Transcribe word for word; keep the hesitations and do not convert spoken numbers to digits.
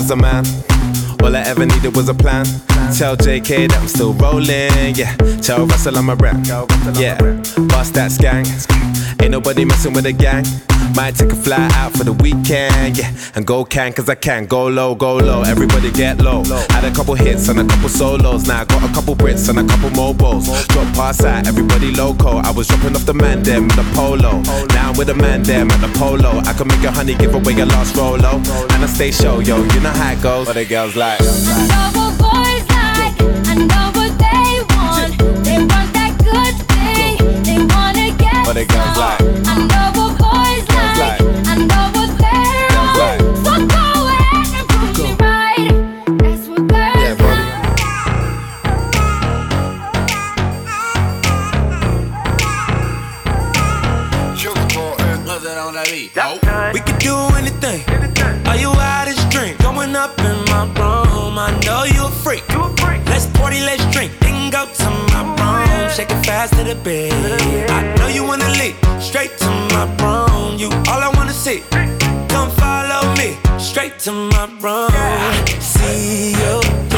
was a man. All I ever needed was a plan. Tell J K that I'm still rolling, yeah. Tell Russell I'm a rap, yeah. Bust that skank. Ain't nobody messing with the gang. Might take a fly out for the weekend, yeah. And go can, cause I can. Go low, go low, everybody get low. Had a couple hits and a couple solos. Now I got a couple Brits and a couple mobiles. Drop pass out, everybody loco. I was dropping off the man them with the polo. Now I'm with the man them at the polo. I can make a honey give away your last rolo. And I stay show, yo, you know how it goes. What the girls like. I know what boys like, I know what they want. They want that good thing, they wanna get what the girls like. I know what boys like, I know what they're on. So go ahead and prove me right. That's what girls yeah, like. We can do anything. Are you out of drink? Going up in my room. I know you a freak. Let's party, let's drink. Then go to my room. Shake it fast to the bed. I know you wanna leap straight to my room. You all I wanna see. Come follow me straight to my room. See you.